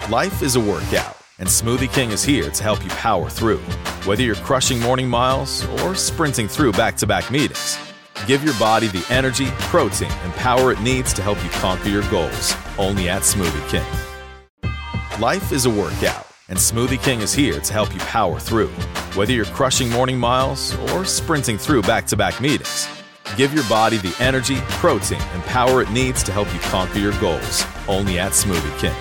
Life is a workout, and Smoothie King is here to help you power through. Whether you're crushing morning miles or sprinting through back-to-back meetings, give your body the energy, protein, and power it needs to help you conquer your goals, only at Smoothie King. Life is a workout, and Smoothie King is here to help you power through. Whether you're crushing morning miles or sprinting through back-to-back meetings, give your body the energy, protein, and power it needs to help you conquer your goals, only at Smoothie King.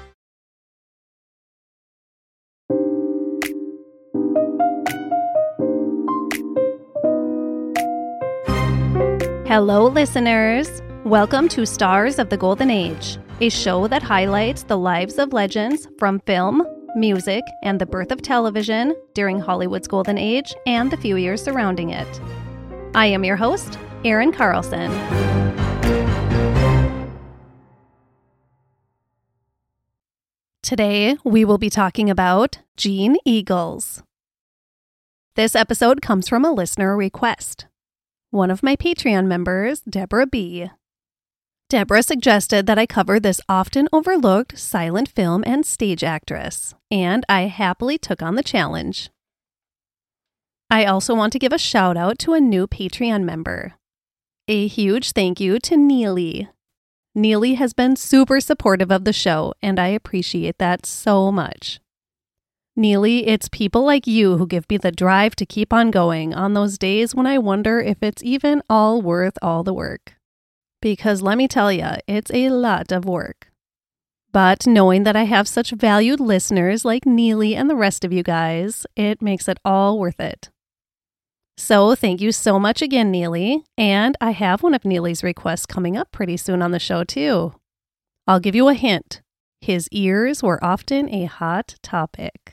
Hello, listeners. Welcome to Stars of the Golden Age, a show that highlights the lives of legends from film, music, and the birth of television during Hollywood's golden age and the few years surrounding it. I am your host, Erin Carlson. Today, we will be talking about Gene Eagles. This episode comes from a listener request. One of my Patreon members, Deborah B. Deborah suggested that I cover this often overlooked silent film and stage actress, and I happily took on the challenge. I also want to give a shout out to a new Patreon member. A huge thank you to Neely. Neely has been super supportive of the show, and I appreciate that so much. Neely, it's people like you who give me the drive to keep on going on those days when I wonder if it's even all worth all the work. Because let me tell you, it's a lot of work. But knowing that I have such valued listeners like Neely and the rest of you guys, it makes it all worth it. So thank you so much again, Neely. And I have one of Neely's requests coming up pretty soon on the show too. I'll give you a hint. His ears were often a hot topic.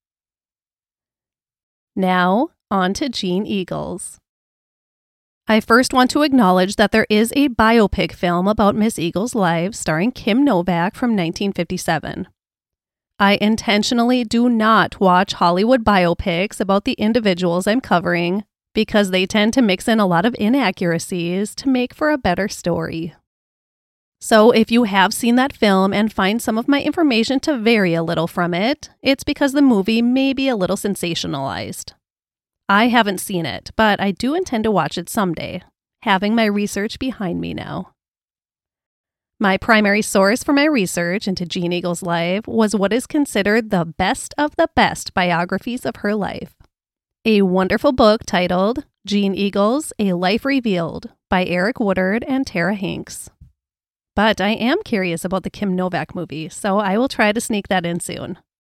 Now, on to Gene Eagles. I first want to acknowledge that there is a biopic film about Miss Eagles' life starring Kim Novak from 1957. I intentionally do not watch Hollywood biopics about the individuals I'm covering because they tend to mix in a lot of inaccuracies to make for a better story. So if you have seen that film and find some of my information to vary a little from it, it's because the movie may be a little sensationalized. I haven't seen it, but I do intend to watch it someday, having my research behind me now. My primary source for my research into Gene Eagles' life was what is considered the best of the best biographies of her life. A wonderful book titled Gene Eagles, A Life Revealed by Eric Woodard and Tara Hanks. But I am curious about the Kim Novak movie, so I will try to sneak that in soon.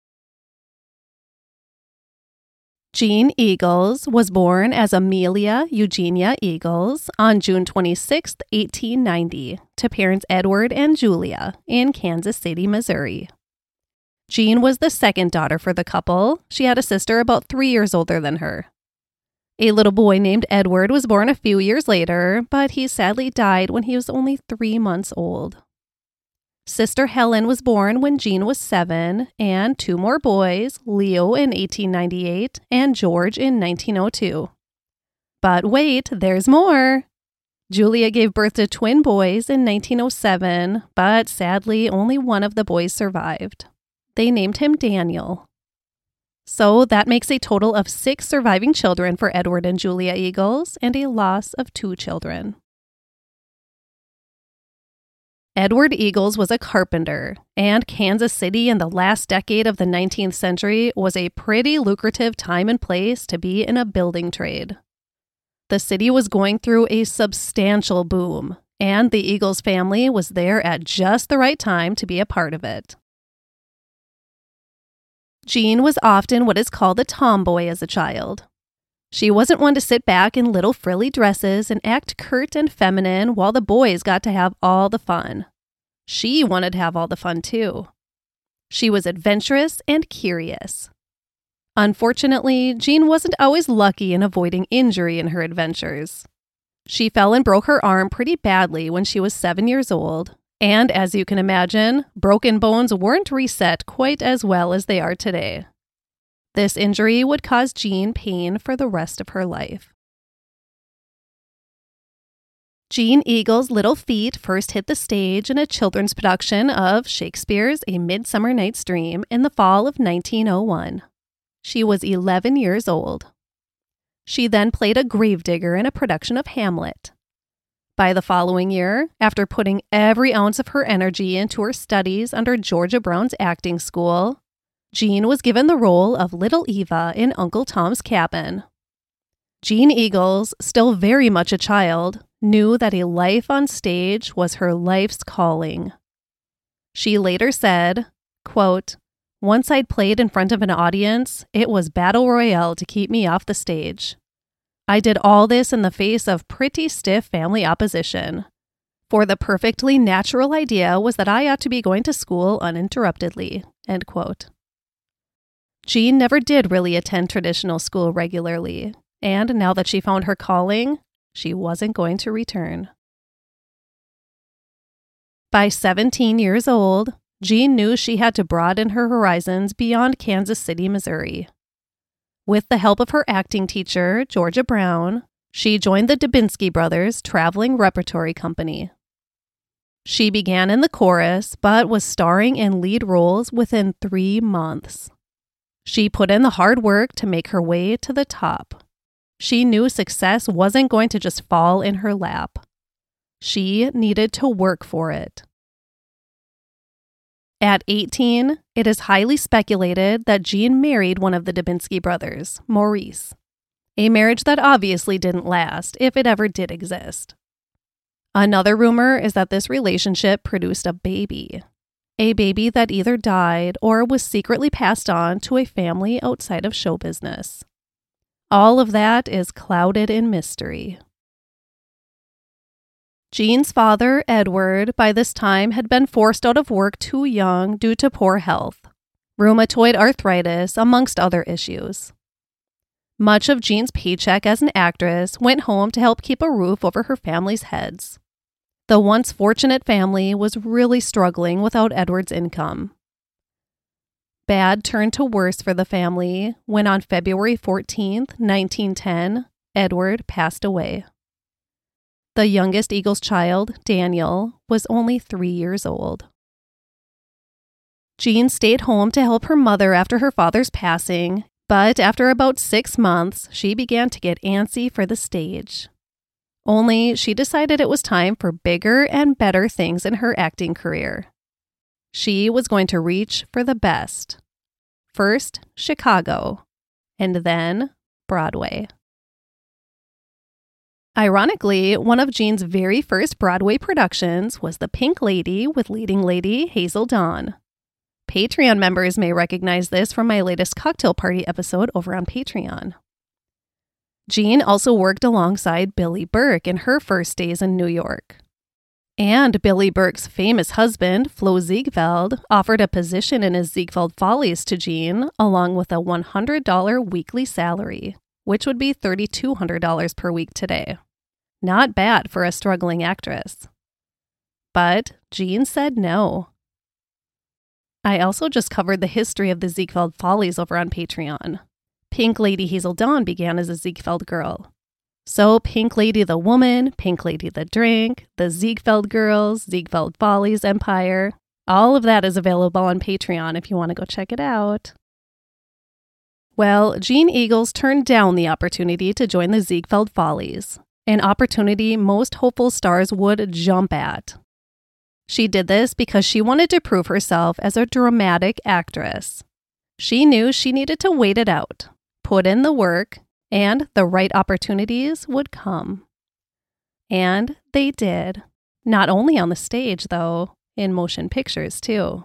Gene Eagles was born as Amelia Eugenia Eagles on June 26, 1890, to parents Edward and Julia in Kansas City, Missouri. Gene was the second daughter for the couple. She had a sister about 3 years older than her. A little boy named Edward was born a few years later, but he sadly died when he was only 3 months old. Sister Helen was born when Gene was 7, and 2 more boys, Leo in 1898 and George in 1902. But wait, there's more! Julia gave birth to twin boys in 1907, but sadly only one of the boys survived. They named him Daniel. So that makes a total of 6 surviving children for Edward and Julia Eagles and a loss of 2 children. Edward Eagles was a carpenter, and Kansas City in the last decade of the 19th century was a pretty lucrative time and place to be in a building trade. The city was going through a substantial boom, and the Eagles family was there at just the right time to be a part of it. Gene was often what is called a tomboy as a child. She wasn't one to sit back in little frilly dresses and act curt and feminine while the boys got to have all the fun. She wanted to have all the fun too. She was adventurous and curious. Unfortunately, Gene wasn't always lucky in avoiding injury in her adventures. She fell and broke her arm pretty badly when she was 7 years old, and as you can imagine, broken bones weren't reset quite as well as they are today. This injury would cause Gene pain for the rest of her life. Jean Eagle's little feet first hit the stage in a children's production of Shakespeare's A Midsummer Night's Dream in the fall of 1901. She was 11 years old. She then played a gravedigger in a production of Hamlet. By the following year, after putting every ounce of her energy into her studies under Georgia Brown's acting school, Jean was given the role of Little Eva in Uncle Tom's Cabin. Jean Eagles, still very much a child, knew that a life on stage was her life's calling. She later said, quote, "Once I'd played in front of an audience, it was battle royale to keep me off the stage. I did all this in the face of pretty stiff family opposition, for the perfectly natural idea was that I ought to be going to school uninterruptedly." End quote. Jean never did really attend traditional school regularly, and now that she found her calling, she wasn't going to return. By 17 years old, Jean knew she had to broaden her horizons beyond Kansas City, Missouri. With the help of her acting teacher, Georgia Brown, she joined the Dubinsky Brothers Traveling Repertory Company. She began in the chorus, but was starring in lead roles within 3 months. She put in the hard work to make her way to the top. She knew success wasn't going to just fall in her lap. She needed to work for it. At 18, it is highly speculated that Jean married one of the Dubinsky brothers, Maurice, a marriage that obviously didn't last, if it ever did exist. Another rumor is that this relationship produced a baby that either died or was secretly passed on to a family outside of show business. All of that is clouded in mystery. Jean's father, Edward, by this time had been forced out of work too young due to poor health, rheumatoid arthritis, amongst other issues. Much of Jean's paycheck as an actress went home to help keep a roof over her family's heads. The once fortunate family was really struggling without Edward's income. Bad turned to worse for the family when on February 14th, 1910, Edward passed away. The youngest Eagles child, Daniel, was only 3 years old. Jean stayed home to help her mother after her father's passing, but after about 6 months, she began to get antsy for the stage. Only she decided it was time for bigger and better things in her acting career. She was going to reach for the best. First, Chicago, and then Broadway. Ironically, one of Jean's very first Broadway productions was The Pink Lady with leading lady Hazel Dawn. Patreon members may recognize this from my latest cocktail party episode over on Patreon. Jean also worked alongside Billie Burke in her first days in New York. And Billie Burke's famous husband, Flo Ziegfeld, offered a position in his Ziegfeld Follies to Jean, along with a $100 weekly salary, which would be $3,200 per week today. Not bad for a struggling actress. But Jean said no. I also just covered the history of the Ziegfeld Follies over on Patreon. Pink Lady Hazel Dawn began as a Ziegfeld girl. So Pink Lady the woman, Pink Lady the drink, the Ziegfeld girls, Ziegfeld Follies empire, all of that is available on Patreon if you want to go check it out. Well, Jean Eagles turned down the opportunity to join the Ziegfeld Follies, an opportunity most hopeful stars would jump at. She did this because she wanted to prove herself as a dramatic actress. She knew she needed to wait it out, put in the work, and the right opportunities would come. And they did. Not only on the stage, though, in motion pictures, too.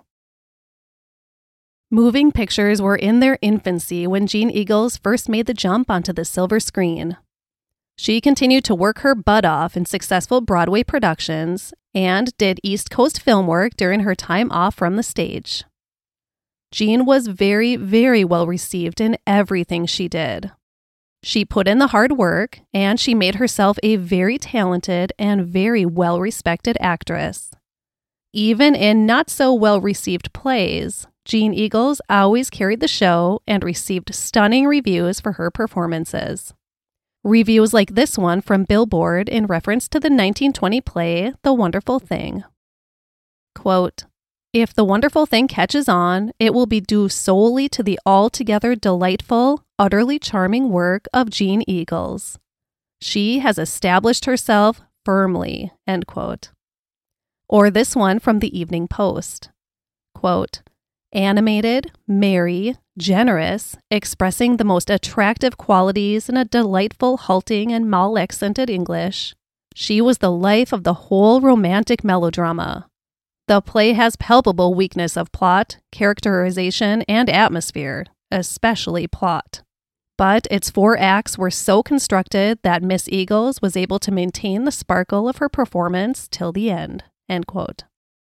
Moving pictures were in their infancy when Jean Eagles first made the jump onto the silver screen. She continued to work her butt off in successful Broadway productions and did East Coast film work during her time off from the stage. Jean was very, very well received in everything she did. She put in the hard work, and she made herself a very talented and very well-respected actress. Even in not-so-well-received plays, Jean Eagles always carried the show and received stunning reviews for her performances. Reviews like this one from Billboard in reference to the 1920 play, The Wonderful Thing. Quote, "If The Wonderful Thing catches on, it will be due solely to the altogether delightful, utterly charming work of Jean Eagles. She has established herself firmly," end quote. Or this one from the Evening Post. Quote, "Animated, merry, generous, expressing the most attractive qualities in a delightful halting and mal-accented English, she was the life of the whole romantic melodrama. The play has palpable weakness of plot, characterization, and atmosphere, especially plot. But its 4 acts were so constructed that Miss Eagles was able to maintain the sparkle of her performance till the end," end quote.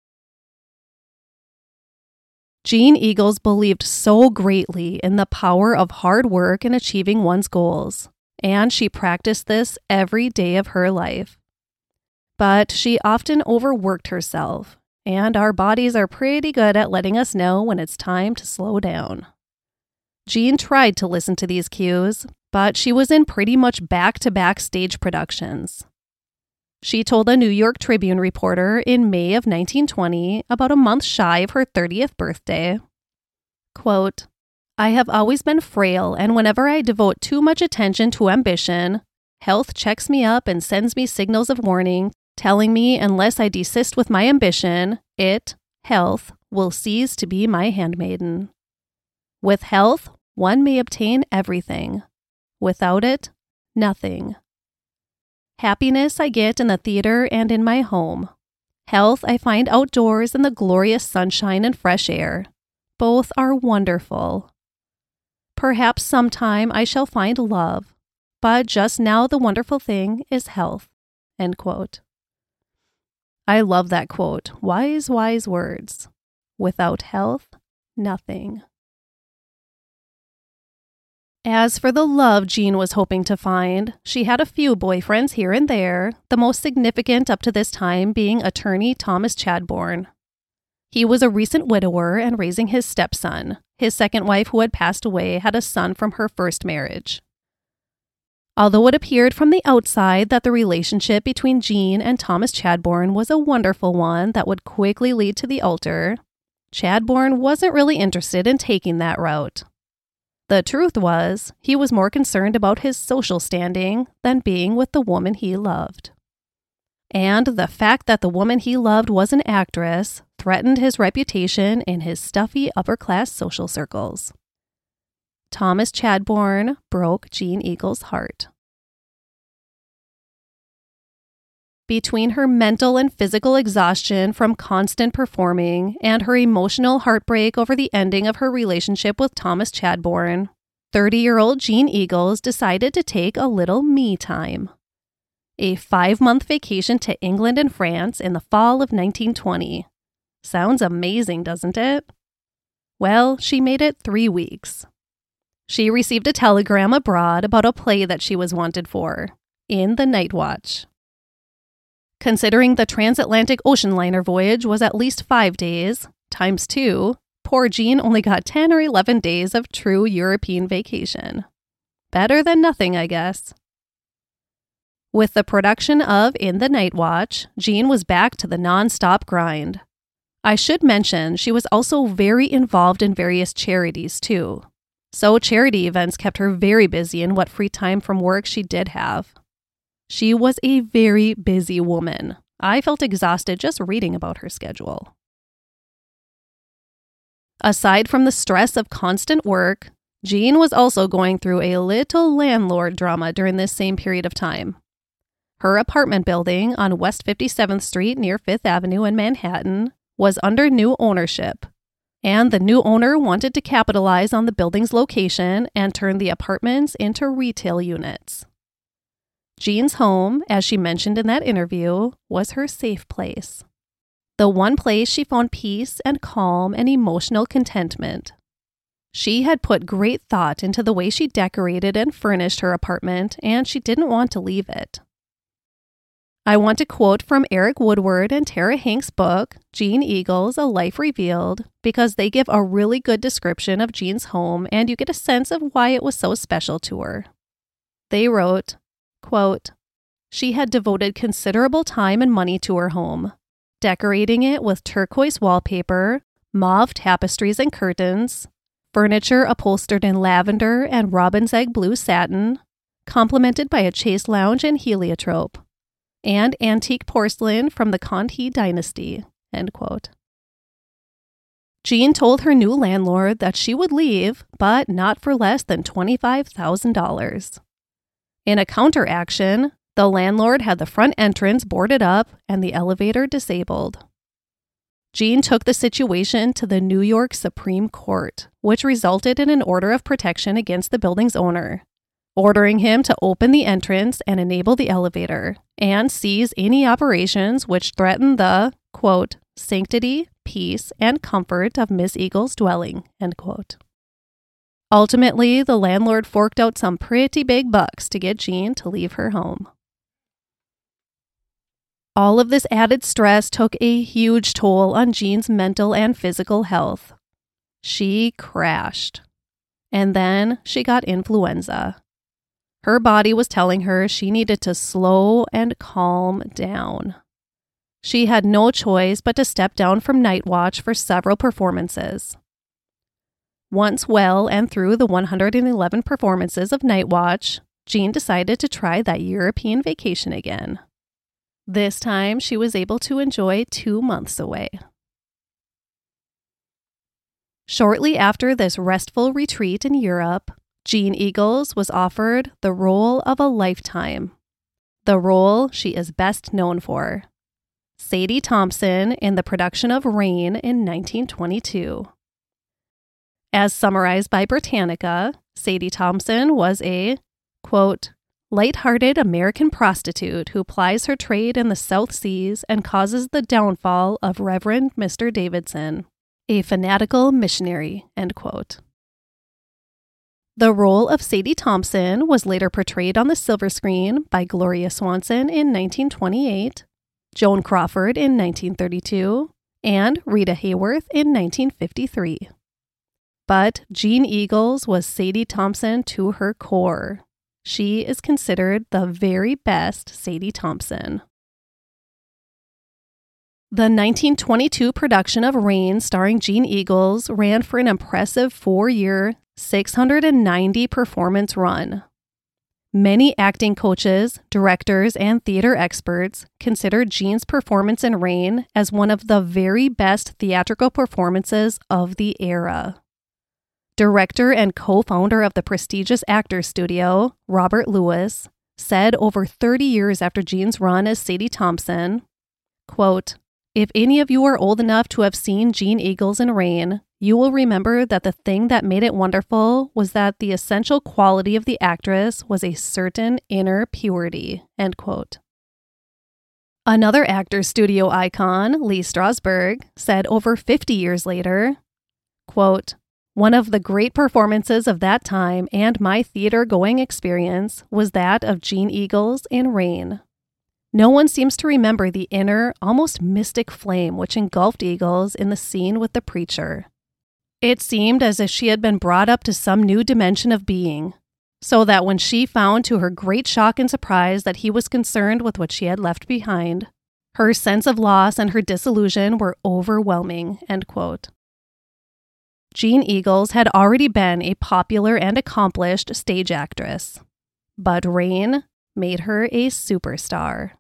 Jean Eagles believed so greatly in the power of hard work in achieving one's goals, and she practiced this every day of her life. But she often overworked herself, and our bodies are pretty good at letting us know when it's time to slow down. Jean tried to listen to these cues, but she was in pretty much back-to-back stage productions. She told a New York Tribune reporter in May of 1920, about a month shy of her 30th birthday, quote, "I have always been frail, and whenever I devote too much attention to ambition, health checks me up and sends me signals of warning, telling me unless I desist with my ambition, health, will cease to be my handmaiden. With health, one may obtain everything. Without it, nothing. Happiness I get in the theater and in my home. Health I find outdoors in the glorious sunshine and fresh air. Both are wonderful. Perhaps sometime I shall find love, but just now the wonderful thing is health," end quote. I love that quote. Wise, wise words. Without health, nothing. As for the love Jean was hoping to find, she had a few boyfriends here and there, the most significant up to this time being attorney Thomas Chadbourne. He was a recent widower and raising his stepson. His second wife, who had passed away, had a son from her first marriage. Although it appeared from the outside that the relationship between Jean and Thomas Chadbourne was a wonderful one that would quickly lead to the altar, Chadbourne wasn't really interested in taking that route. The truth was, he was more concerned about his social standing than being with the woman he loved. And the fact that the woman he loved was an actress threatened his reputation in his stuffy upper-class social circles. Thomas Chadbourne broke Jean Eagles' heart. Between her mental and physical exhaustion from constant performing and her emotional heartbreak over the ending of her relationship with Thomas Chadbourne, 30-year-old Jean Eagles decided to take a little me time. A 5-month vacation to England and France in the fall of 1920. Sounds amazing, doesn't it? Well, she made it 3 weeks. She received a telegram abroad about a play that she was wanted for, In the Night Watch. Considering the transatlantic ocean liner voyage was at least 5 days, times 2, poor Jean only got 10 or 11 days of true European vacation. Better than nothing, I guess. With the production of In the Night Watch, Jean was back to the non-stop grind. I should mention she was also very involved in various charities too. So charity events kept her very busy in what free time from work she did have. She was a very busy woman. I felt exhausted just reading about her schedule. Aside from the stress of constant work, Jean was also going through a little landlord drama during this same period of time. Her apartment building on West 57th Street near 5th Avenue in Manhattan was under new ownership, and the new owner wanted to capitalize on the building's location and turn the apartments into retail units. Jean's home, as she mentioned in that interview, was her safe place. The one place she found peace and calm and emotional contentment. She had put great thought into the way she decorated and furnished her apartment, and she didn't want to leave it. I want to quote from Eric Woodward and Tara Hanks' book, Jean Eagles, A Life Revealed, because they give a really good description of Jean's home and you get a sense of why it was so special to her. They wrote, Quote, she had devoted considerable time and money to her home, decorating it with turquoise wallpaper, mauve tapestries and curtains, furniture upholstered in lavender and robin's egg blue satin, complemented by a chaise lounge and heliotrope, and antique porcelain from the Conti dynasty. End quote. Jean told her new landlord that she would leave, but not for less than $25,000. In a counteraction, the landlord had the front entrance boarded up and the elevator disabled. Jean took the situation to the New York Supreme Court, which resulted in an order of protection against the building's owner, ordering him to open the entrance and enable the elevator, and seize any operations which threatened the, quote, sanctity, peace, and comfort of Miss Eagles' dwelling, end quote. Ultimately, the landlord forked out some pretty big bucks to get Jean to leave her home. All of this added stress took a huge toll on Jean's mental and physical health. She crashed. And then she got influenza. Her body was telling her she needed to slow and calm down. She had no choice but to step down from Night Watch for several performances. Once well and through the 111 performances of Night Watch, Jean decided to try that European vacation again. This time, she was able to enjoy 2 months away. Shortly after this restful retreat in Europe, Jean Eagles was offered the role of a lifetime, the role she is best known for, Sadie Thompson in the production of Rain in 1922. As summarized by Britannica, Sadie Thompson was a, quote, light-hearted American prostitute who plies her trade in the South Seas and causes the downfall of Reverend Mr. Davidson, a fanatical missionary, end quote. The role of Sadie Thompson was later portrayed on the silver screen by Gloria Swanson in 1928, Joan Crawford in 1932, and Rita Hayworth in 1953. But Jean Eagles was Sadie Thompson to her core. She is considered the very best Sadie Thompson. The 1922 production of Rain starring Jean Eagles ran for an impressive 4-year, 690-performance run. Many acting coaches, directors, and theater experts consider Jean's performance in Rain as one of the very best theatrical performances of the era. Director and co-founder of the prestigious Actors Studio, Robert Lewis, said over 30 years after Jean's run as Sadie Thompson, quote, if any of you are old enough to have seen Jean Eagles in Rain, you will remember that the thing that made it wonderful was that the essential quality of the actress was a certain inner purity, end quote. Another Actors Studio icon, Lee Strasberg, said over 50 years later, quote, one of the great performances of that time and my theater-going experience was that of Jean Eagles in Rain. No one seems to remember the inner, almost mystic flame which engulfed Eagles in the scene with the preacher. It seemed as if she had been brought up to some new dimension of being, so that when she found to her great shock and surprise that he was concerned with what she had left behind, her sense of loss and her disillusion were overwhelming, end quote. Jean Eagles had already been a popular and accomplished stage actress, but Rain made her a superstar.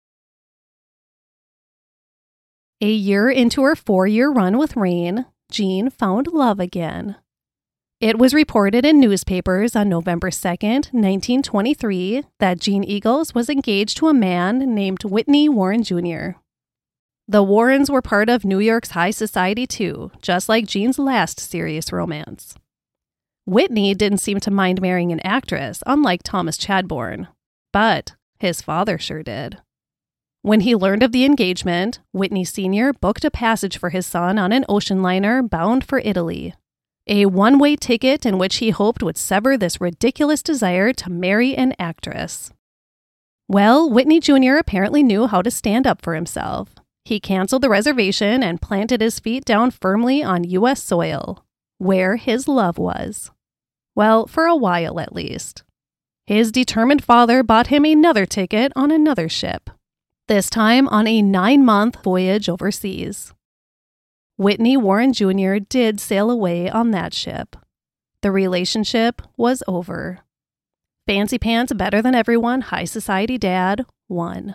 A year into her 4-year run with Rain, Jean found love again. It was reported in newspapers on November 2nd, 1923, that Jean Eagles was engaged to a man named Whitney Warren Jr. The Warrens were part of New York's high society too, just like Jean's last serious romance. Whitney didn't seem to mind marrying an actress, unlike Thomas Chadbourne, but his father sure did. When he learned of the engagement, Whitney Sr. booked a passage for his son on an ocean liner bound for Italy, a one-way ticket in which he hoped would sever this ridiculous desire to marry an actress. Well, Whitney Jr. apparently knew how to stand up for himself. He canceled the reservation and planted his feet down firmly on U.S. soil, where his love was. Well, for a while at least. His determined father bought him another ticket on another ship, this time on a 9-month voyage overseas. Whitney Warren Jr. did sail away on that ship. The relationship was over. Fancy pants, better than everyone, high society dad won.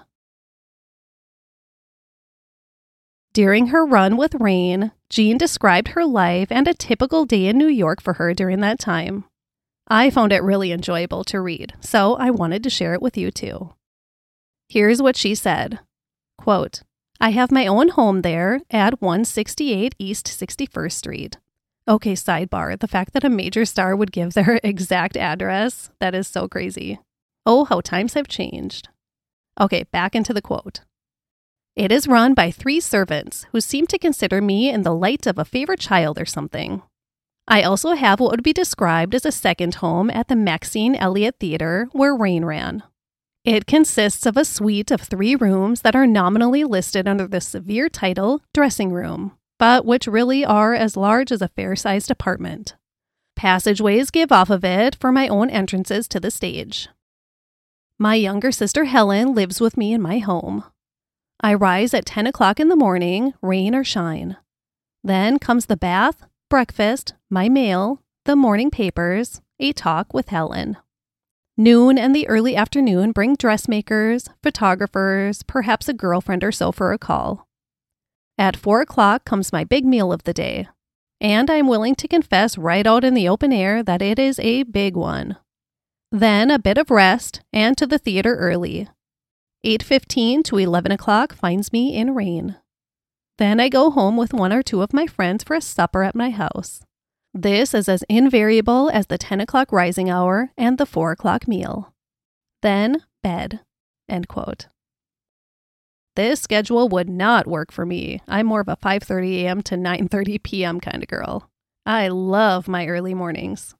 During her run with Reign, Jean described her life and a typical day in New York for her during that time. I found it really enjoyable to read, so I wanted to share it with you too. Here's what she said, quote, I have my own home there at 168 East 61st Street. Okay, sidebar, the fact that a major star would give their exact address, that is so crazy. Oh, how times have changed. Okay, back into the quote. It is run by 3 servants who seem to consider me in the light of a favorite child or something. I also have what would be described as a second home at the Maxine Elliott Theater where Reign ran. It consists of a suite of 3 rooms that are nominally listed under the severe title dressing room, but which really are as large as a fair-sized apartment. Passageways give off of it for my own entrances to the stage. My younger sister Helen lives with me in my home. I rise at 10 o'clock in the morning, rain or shine. Then comes the bath, breakfast, my mail, the morning papers, a talk with Helen. Noon and the early afternoon bring dressmakers, photographers, perhaps a girlfriend or so for a call. At 4 o'clock comes my big meal of the day, and I'm willing to confess right out in the open air that it is a big one. Then a bit of rest and to the theater early. 8:15 to 11 o'clock finds me in Reign. Then I go home with 1 or 2 of my friends for a supper at my house. This is as invariable as the 10 o'clock rising hour and the 4 o'clock meal. Then bed. End quote. This schedule would not work for me. I'm more of a 5:30 a.m. to 9:30 p.m. kind of girl. I love my early mornings.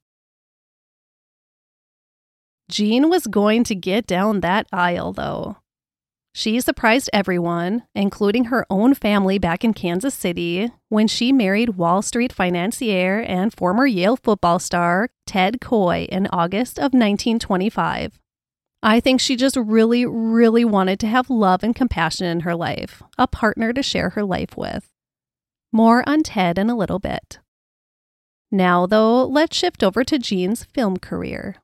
Jean was going to get down that aisle, though. She surprised everyone, including her own family back in Kansas City, when she married Wall Street financier and former Yale football star Ted Coy in August of 1925. I think she just really, really wanted to have love and compassion in her life, a partner to share her life with. More on Ted in a little bit. Now, though, let's shift over to Jean's film career.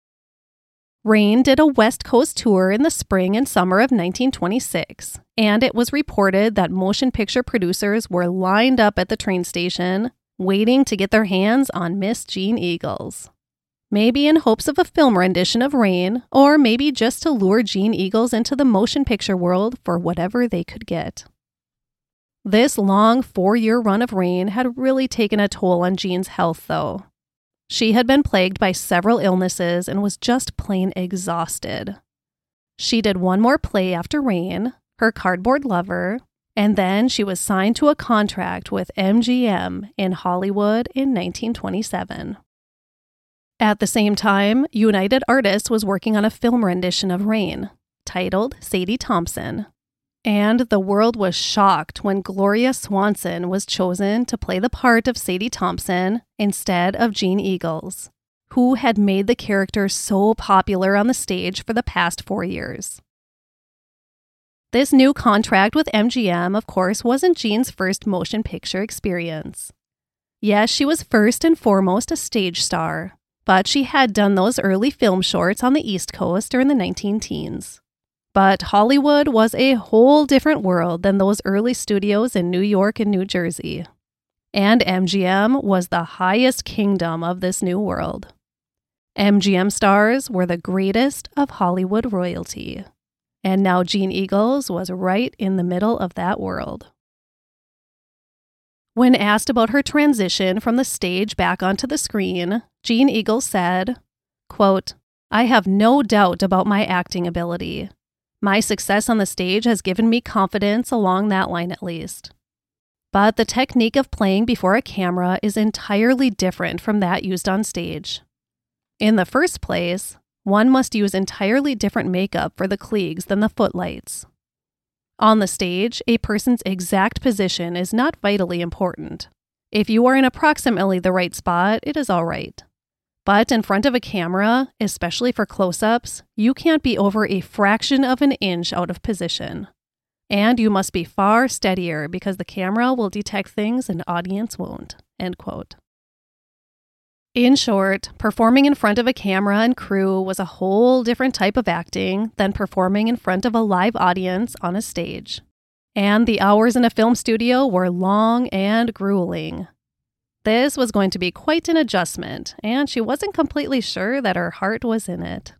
Reign did a West Coast tour in the spring and summer of 1926, and it was reported that motion picture producers were lined up at the train station, waiting to get their hands on Miss Jean Eagles. Maybe in hopes of a film rendition of Reign, or maybe just to lure Jean Eagles into the motion picture world for whatever they could get. This long 4-year run of Reign had really taken a toll on Jean's health, though. She had been plagued by several illnesses and was just plain exhausted. She did 1 more play after Reign, Her Cardboard Lover, and then she was signed to a contract with MGM in Hollywood in 1927. At the same time, United Artists was working on a film rendition of Reign, titled Sadie Thompson. And the world was shocked when Gloria Swanson was chosen to play the part of Sadie Thompson instead of Jean Eagles, who had made the character so popular on the stage for the past 4 years. This new contract with MGM, of course, wasn't Jean's first motion picture experience. Yes, she was first and foremost a stage star, but she had done those early film shorts on the East Coast during the 19-teens. But Hollywood was a whole different world than those early studios in New York and New Jersey. And MGM was the highest kingdom of this new world. MGM stars were the greatest of Hollywood royalty. And now Jean Eagles was right in the middle of that world. When asked about her transition from the stage back onto the screen, Jean Eagles said, quote, I have no doubt about my acting ability. My success on the stage has given me confidence along that line at least. But the technique of playing before a camera is entirely different from that used on stage. In the first place, one must use entirely different makeup for the Klieg's than the footlights. On the stage, a person's exact position is not vitally important. If you are in approximately the right spot, it is all right. But in front of a camera, especially for close-ups, you can't be over a fraction of an inch out of position. And you must be far steadier because the camera will detect things an audience won't." End quote. In short, performing in front of a camera and crew was a whole different type of acting than performing in front of a live audience on a stage. And the hours in a film studio were long and grueling. This was going to be quite an adjustment, and she wasn't completely sure that her heart was in it.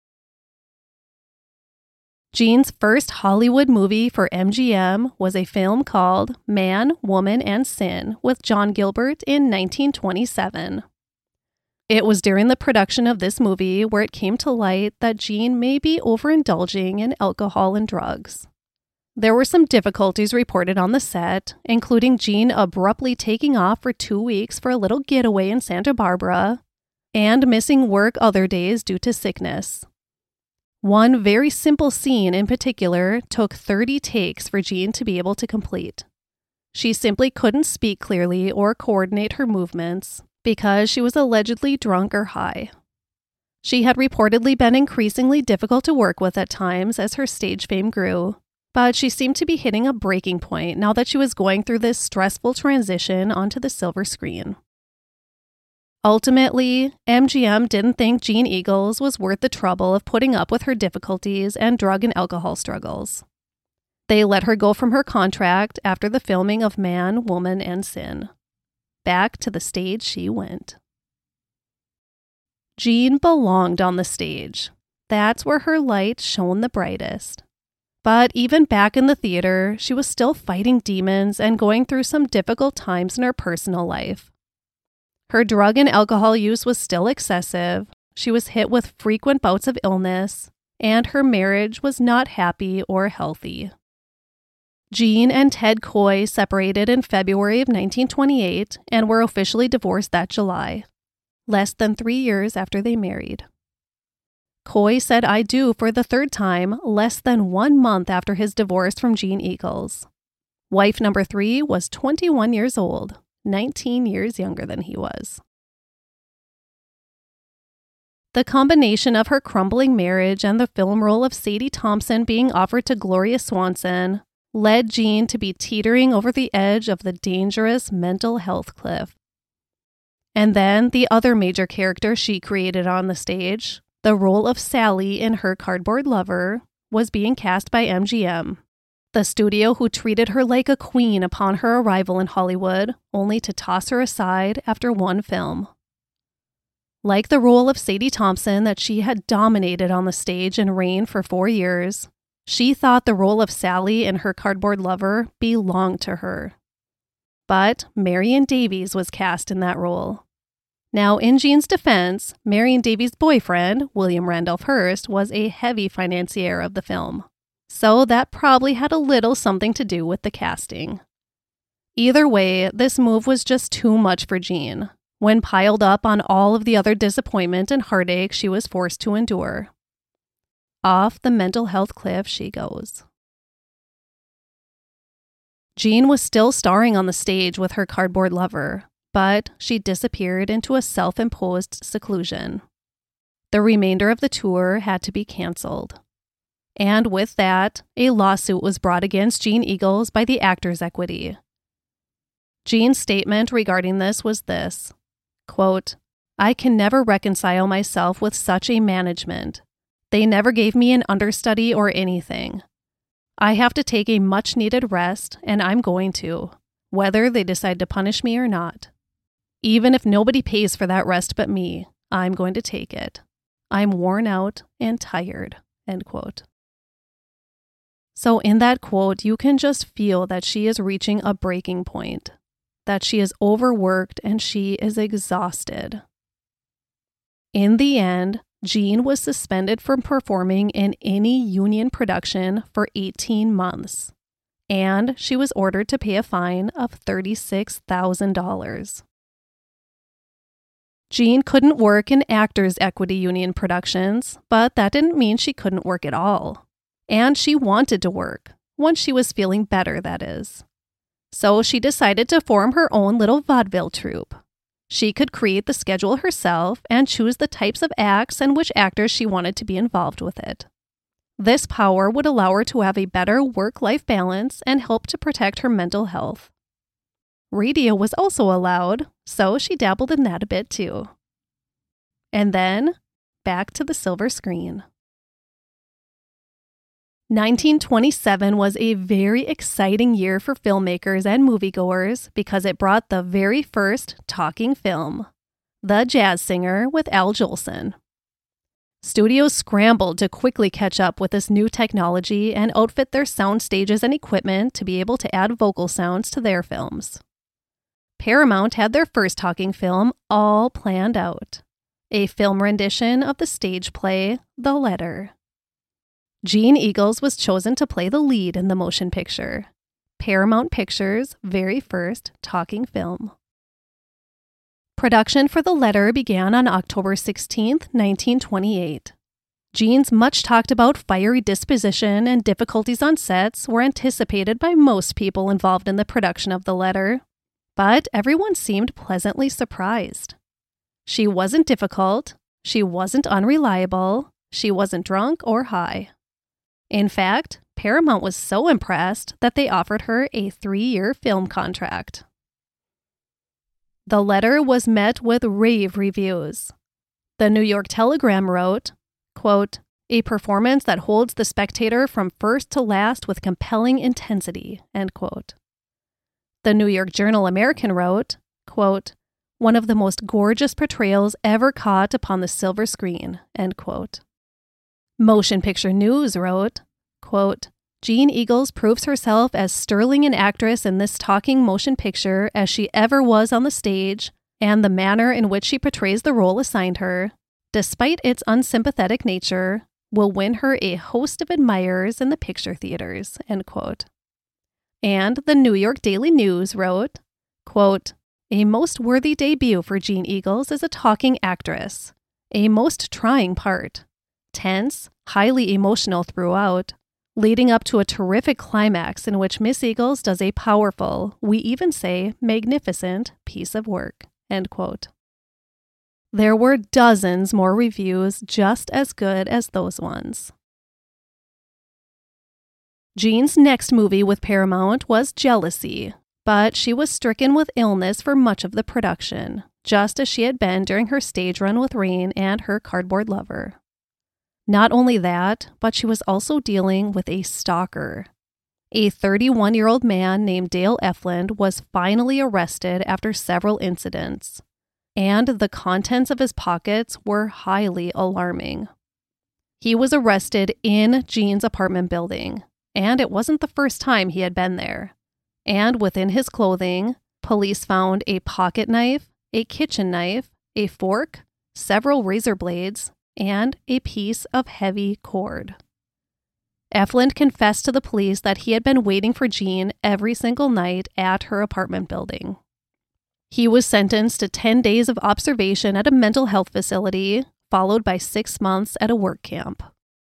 Jean's first Hollywood movie for MGM was a film called Man, Woman, and Sin with John Gilbert in 1927. It was during the production of this movie where it came to light that Jean may be overindulging in alcohol and drugs. There were some difficulties reported on the set, including Jean abruptly taking off for 2 weeks for a little getaway in Santa Barbara, and missing work other days due to sickness. One very simple scene in particular took 30 takes for Jean to be able to complete. She simply couldn't speak clearly or coordinate her movements because she was allegedly drunk or high. She had reportedly been increasingly difficult to work with at times as her stage fame grew, but she seemed to be hitting a breaking point now that she was going through this stressful transition onto the silver screen. Ultimately, MGM didn't think Jean Eagles was worth the trouble of putting up with her difficulties and drug and alcohol struggles. They let her go from her contract after the filming of Man, Woman, and Sin. Back to the stage she went. Jean belonged on the stage. That's where her light shone the brightest. But even back in the theater, she was still fighting demons and going through some difficult times in her personal life. Her drug and alcohol use was still excessive, she was hit with frequent bouts of illness, and her marriage was not happy or healthy. Jean and Ted Coy separated in February of 1928 and were officially divorced that July, less than 3 years after they married. Coy said "I do" for the third time less than 1 month after his divorce from Jean Eagles. Wife number 3 was 21 years old, 19 years younger than he was. The combination of her crumbling marriage and the film role of Sadie Thompson being offered to Gloria Swanson led Jean to be teetering over the edge of the dangerous mental health cliff. And then the other major character she created on the stage, the role of Sally in Her Cardboard Lover, was being cast by MGM, the studio who treated her like a queen upon her arrival in Hollywood, only to toss her aside after one film. Like the role of Sadie Thompson that she had dominated on the stage and reigned for 4 years, she thought the role of Sally in Her Cardboard Lover belonged to her. But Marion Davies was cast in that role. Now, in Jean's defense, Marion Davies' boyfriend, William Randolph Hearst, was a heavy financier of the film, so that probably had a little something to do with the casting. Either way, this move was just too much for Jean, when piled up on all of the other disappointment and heartache she was forced to endure. Off the mental health cliff she goes. Jean was still starring on the stage with Her Cardboard Lover, but she disappeared into a self-imposed seclusion. The remainder of the tour had to be canceled. And with that, a lawsuit was brought against Jean Eagles by the Actors Equity. Jean's statement regarding this was this, quote, "I can never reconcile myself with such a management. They never gave me an understudy or anything. I have to take a much-needed rest, and I'm going to, whether they decide to punish me or not. Even if nobody pays for that rest but me, I'm going to take it. I'm worn out and tired." End quote. So in that quote, you can just feel that she is reaching a breaking point, that she is overworked and she is exhausted. In the end, Jean was suspended from performing in any union production for 18 months, and she was ordered to pay a fine of $36,000. Jean couldn't work in Actors Equity Union productions, but that didn't mean she couldn't work at all. And she wanted to work, once she was feeling better, that is. So she decided to form her own little vaudeville troupe. She could create the schedule herself and choose the types of acts and which actors she wanted to be involved with it. This power would allow her to have a better work-life balance and help to protect her mental health. Radio was also allowed, so she dabbled in that a bit too. And then, back to the silver screen. 1927 was a very exciting year for filmmakers and moviegoers because it brought the very first talking film, The Jazz Singer with Al Jolson. Studios scrambled to quickly catch up with this new technology and outfit their sound stages and equipment to be able to add vocal sounds to their films. Paramount had their first talking film all planned out, a film rendition of the stage play The Letter. Gene Eagles was chosen to play the lead in the motion picture, Paramount Pictures' very first talking film. Production for The Letter began on October 16, 1928. Gene's much-talked-about fiery disposition and difficulties on sets were anticipated by most people involved in the production of The Letter, but everyone seemed pleasantly surprised. She wasn't difficult, she wasn't unreliable, she wasn't drunk or high. In fact, Paramount was so impressed that they offered her a 3-year film contract. The Letter was met with rave reviews. The New York Telegram wrote, quote, "A performance that holds the spectator from first to last with compelling intensity," end quote. The New York Journal American wrote, quote, "One of the most gorgeous portrayals ever caught upon the silver screen," end quote. Motion Picture News wrote, quote, "Gene Eagles proves herself as sterling an actress in this talking motion picture as she ever was on the stage, and the manner in which she portrays the role assigned her, despite its unsympathetic nature, will win her a host of admirers in the picture theaters," end quote. And the New York Daily News wrote, quote, "A most worthy debut for Gene Eagles as a talking actress. A most trying part. Tense, highly emotional throughout, leading up to a terrific climax in which Miss Eagles does a powerful, we even say magnificent, piece of work," end quote. There were dozens more reviews just as good as those ones. Gene's next movie with Paramount was Jealousy, but she was stricken with illness for much of the production, just as she had been during her stage run with Rain and Her Cardboard Lover. Not only that, but she was also dealing with a stalker. A 31-year-old man named Dale Efland was finally arrested after several incidents, and the contents of his pockets were highly alarming. He was arrested in Gene's apartment building, and it wasn't the first time he had been there. And within his clothing, police found a pocket knife, a kitchen knife, a fork, several razor blades, and a piece of heavy cord. Efland confessed to the police that he had been waiting for Gene every single night at her apartment building. He was sentenced to 10 days of observation at a mental health facility, followed by 6 months at a work camp.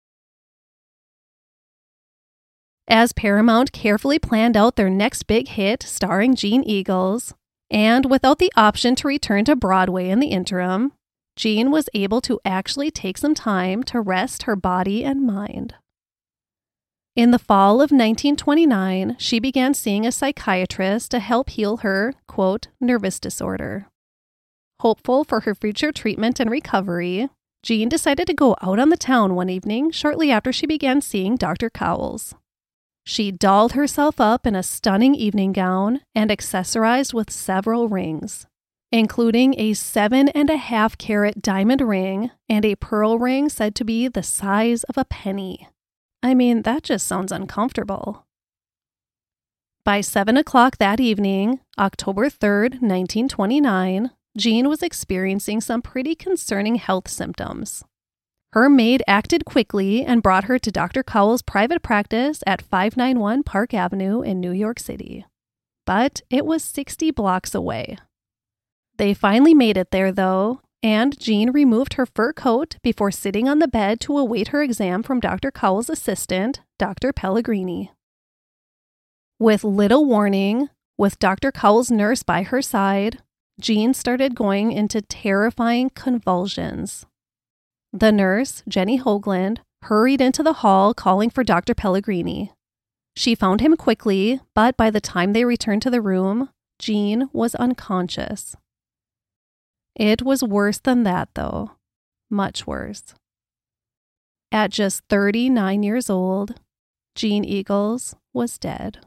As Paramount carefully planned out their next big hit starring Gene Eagles, and without the option to return to Broadway in the interim, Gene was able to actually take some time to rest her body and mind. In the fall of 1929, she began seeing a psychiatrist to help heal her, quote, nervous disorder. Hopeful for her future treatment and recovery, Gene decided to go out on the town one evening shortly after she began seeing Dr. Cowles. She dolled herself up in a stunning evening gown and accessorized with several rings, including a 7.5-carat diamond ring and a pearl ring said to be the size of a penny. I mean, that just sounds uncomfortable. By 7 o'clock that evening, October 3rd, 1929, Gene was experiencing some pretty concerning health symptoms. Her maid acted quickly and brought her to Dr. Cowles' private practice at 591 Park Avenue in New York City. But it was 60 blocks away. They finally made it there, though, and Gene removed her fur coat before sitting on the bed to await her exam from Dr. Cowles' assistant, Dr. Pellegrini. With little warning, with Dr. Cowles' nurse by her side, Jean started going into terrifying convulsions. The nurse, Jenny Hoagland, hurried into the hall calling for Dr. Pellegrini. She found him quickly, but by the time they returned to the room, Jean was unconscious. It was worse than that, though. Much worse. At just 39 years old, Jean Eagles was dead.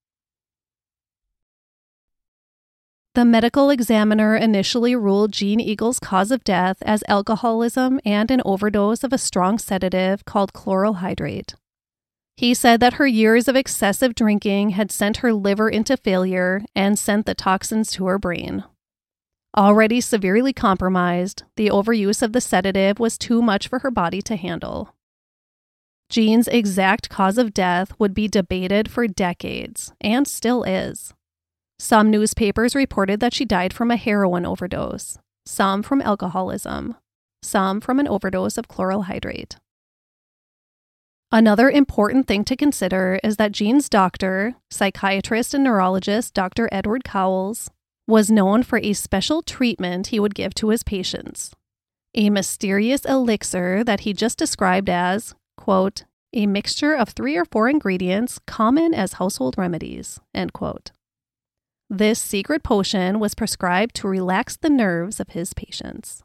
The medical examiner initially ruled Jean Eagles' cause of death as alcoholism and an overdose of a strong sedative called chloral hydrate. He said that her years of excessive drinking had sent her liver into failure and sent the toxins to her brain. Already severely compromised, the overuse of the sedative was too much for her body to handle. Jean's exact cause of death would be debated for decades, and still is. Some newspapers reported that she died from a heroin overdose, some from alcoholism, some from an overdose of chloral hydrate. Another important thing to consider is that Jean's doctor, psychiatrist and neurologist Dr. Edward Cowles, was known for a special treatment he would give to his patients. A mysterious elixir that he just described as, quote, a mixture of 3 or 4 ingredients common as household remedies, end quote. This secret potion was prescribed to relax the nerves of his patients.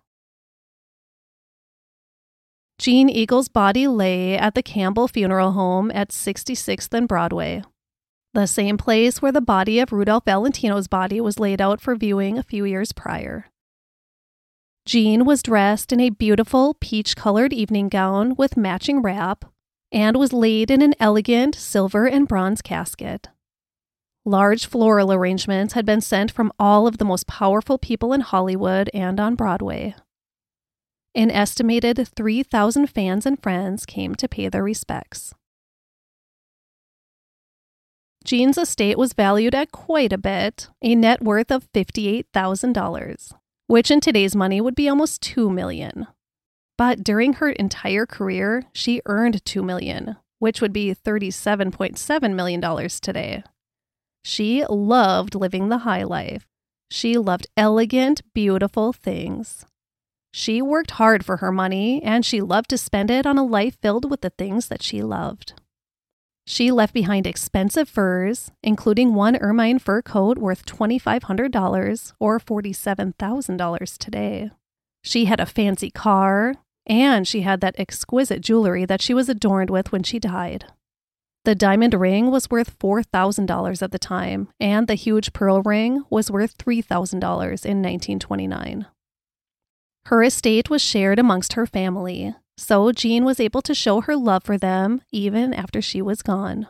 Jean Eagles' body lay at the Campbell Funeral Home at 66th and Broadway, the same place where the body of Rudolph Valentino's body was laid out for viewing a few years prior. Jean was dressed in a beautiful peach-colored evening gown with matching wrap and was laid in an elegant silver and bronze casket. Large floral arrangements had been sent from all of the most powerful people in Hollywood and on Broadway. An estimated 3,000 fans and friends came to pay their respects. Jean's estate was valued at quite a bit, a net worth of $58,000, which in today's money would be almost $2 million. But during her entire career, she earned $2 million, which would be $37.7 million today. She loved living the high life. She loved elegant, beautiful things. She worked hard for her money, and she loved to spend it on a life filled with the things that she loved. She left behind expensive furs, including one ermine fur coat worth $2,500 or $47,000 today. She had a fancy car, and she had that exquisite jewelry that she was adorned with when she died. The diamond ring was worth $4,000 at the time, and the huge pearl ring was worth $3,000 in 1929. Her estate was shared amongst her family, so Jean was able to show her love for them even after she was gone.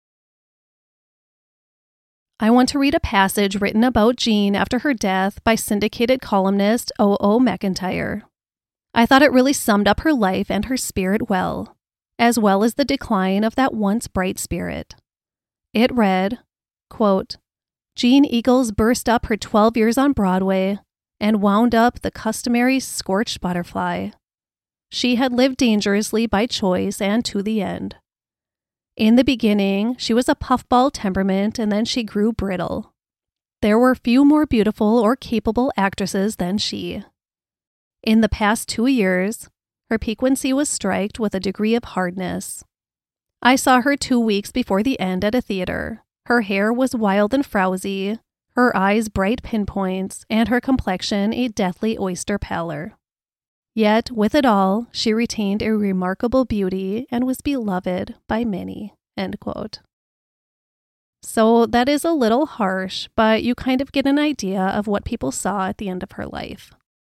I want to read a passage written about Jean after her death by syndicated columnist O.O. McIntyre. I thought it really summed up her life and her spirit well as the decline of that once bright spirit. It read, quote, Jean Eagles burst up her 12 years on Broadway and wound up the customary scorched butterfly. She had lived dangerously by choice and to the end. In the beginning, she was a puffball temperament, and then she grew brittle. There were few more beautiful or capable actresses than she. In the past 2 years, her piquancy was striked with a degree of hardness. I saw her 2 weeks before the end at a theater. Her hair was wild and frowsy, her eyes bright pinpoints, and her complexion a deathly oyster pallor. Yet, with it all, she retained a remarkable beauty and was beloved by many, end quote. So that is a little harsh, but you kind of get an idea of what people saw at the end of her life.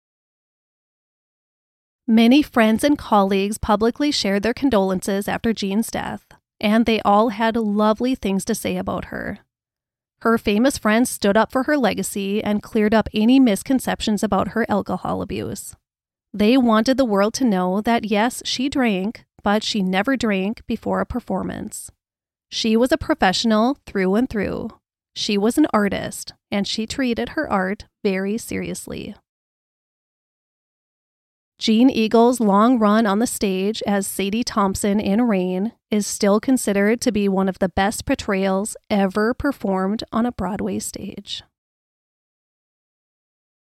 Many friends and colleagues publicly shared their condolences after Jean's death, and they all had lovely things to say about her. Her famous friends stood up for her legacy and cleared up any misconceptions about her alcohol abuse. They wanted the world to know that yes, she drank, but she never drank before a performance. She was a professional through and through. She was an artist, and she treated her art very seriously. Jean Eagles' long run on the stage as Sadie Thompson in Rain is still considered to be one of the best portrayals ever performed on a Broadway stage.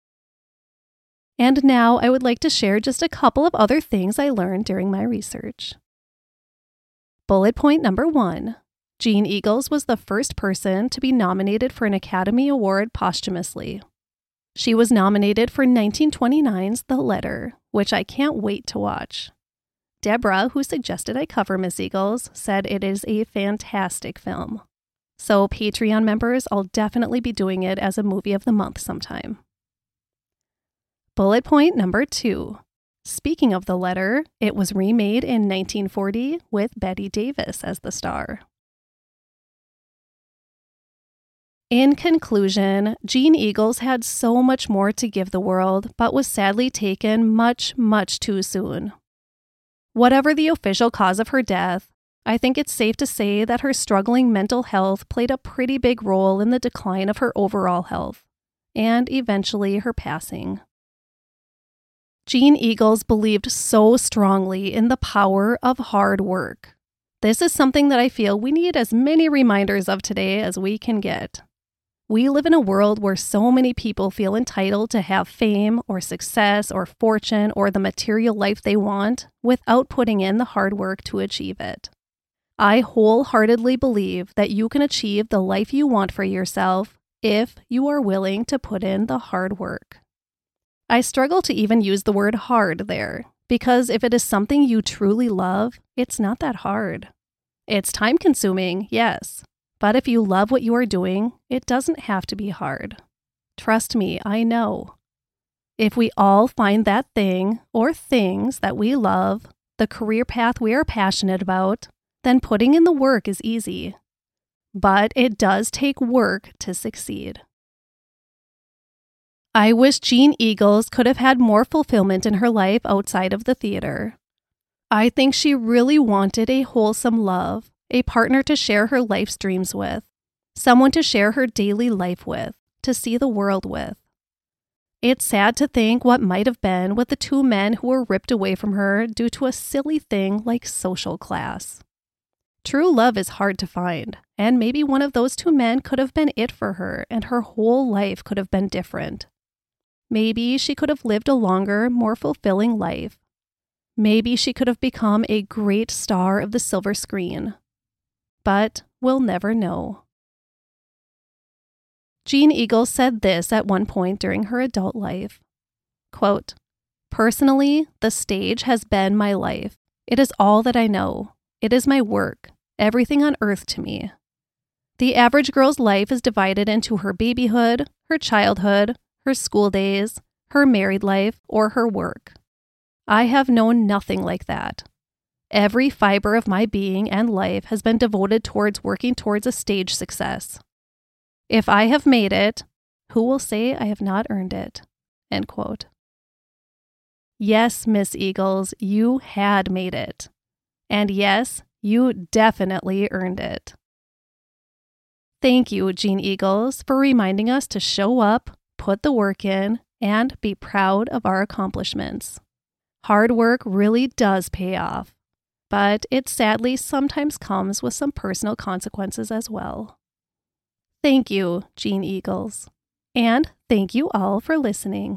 And now I would like to share just a couple of other things I learned during my research. Bullet point number 1. Jean Eagles was the first person to be nominated for an Academy Award posthumously. She was nominated for 1929's The Letter, which I can't wait to watch. Deborah, who suggested I cover Miss Eagles, said it is a fantastic film. So Patreon members, I'll definitely be doing it as a movie of the month sometime. Bullet point number 2. Speaking of The Letter, it was remade in 1940 with Bette Davis as the star. In conclusion, Jean Eagles had so much more to give the world, but was sadly taken much, much too soon. Whatever the official cause of her death, I think it's safe to say that her struggling mental health played a pretty big role in the decline of her overall health, and eventually her passing. Jean Eagles believed so strongly in the power of hard work. This is something that I feel we need as many reminders of today as we can get. We live in a world where so many people feel entitled to have fame or success or fortune or the material life they want without putting in the hard work to achieve it. I wholeheartedly believe that you can achieve the life you want for yourself if you are willing to put in the hard work. I struggle to even use the word hard there, because if it is something you truly love, it's not that hard. It's time-consuming, yes, but if you love what you are doing, it doesn't have to be hard. Trust me, I know. If we all find that thing or things that we love, the career path we are passionate about, then putting in the work is easy. But it does take work to succeed. I wish Jean Eagles could have had more fulfillment in her life outside of the theater. I think she really wanted a wholesome love, a partner to share her life's dreams with, someone to share her daily life with, to see the world with. It's sad to think what might have been with the two men who were ripped away from her due to a silly thing like social class. True love is hard to find, and maybe one of those two men could have been it for her, and her whole life could have been different. Maybe she could have lived a longer, more fulfilling life. Maybe she could have become a great star of the silver screen. But we'll never know. Jean Eagles said this at one point during her adult life. Quote, "Personally, the stage has been my life. It is all that I know. It is my work, everything on earth to me. The average girl's life is divided into her babyhood, her childhood, her school days, her married life, or her work. I have known nothing like that. Every fiber of my being and life has been devoted towards working towards a stage success. If I have made it, who will say I have not earned it?" End quote. Yes, Miss Eagles, you had made it. And yes, you definitely earned it. Thank you, Jean Eagles, for reminding us to show up, put the work in, and be proud of our accomplishments. Hard work really does pay off, but it sadly sometimes comes with some personal consequences as well. Thank you, Jean Eagles. And thank you all for listening.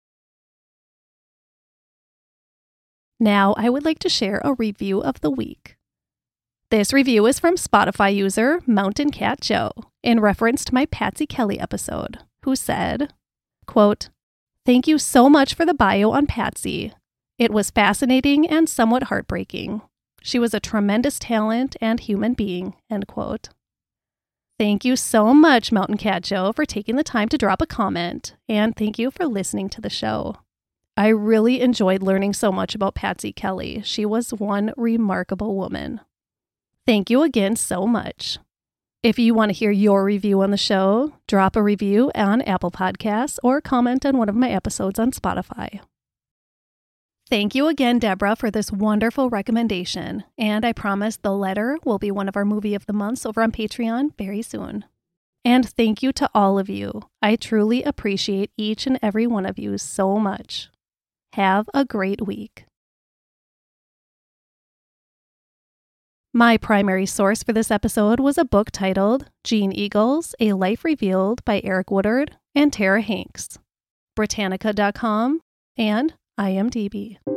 Now I would like to share a review of the week. This review is from Spotify user Mountain Cat Joe in reference to my Patsy Kelly episode, who said, quote, "Thank you so much for the bio on Patsy. It was fascinating and somewhat heartbreaking. She was a tremendous talent and human being," end quote. Thank you so much, Mountain Cat Joe, for taking the time to drop a comment, and thank you for listening to the show. I really enjoyed learning so much about Patsy Kelly. She was one remarkable woman. Thank you again so much. If you want to hear your review on the show, drop a review on Apple Podcasts or comment on one of my episodes on Spotify. Thank you again, Deborah, for this wonderful recommendation, and I promise The Letter will be one of our movie of the months over on Patreon very soon. And thank you to all of you. I truly appreciate each and every one of you so much. Have a great week. My primary source for this episode was a book titled Jean Eagles, A Life Revealed by Eric Woodard and Tara Hanks. Britannica.com, and IMDb.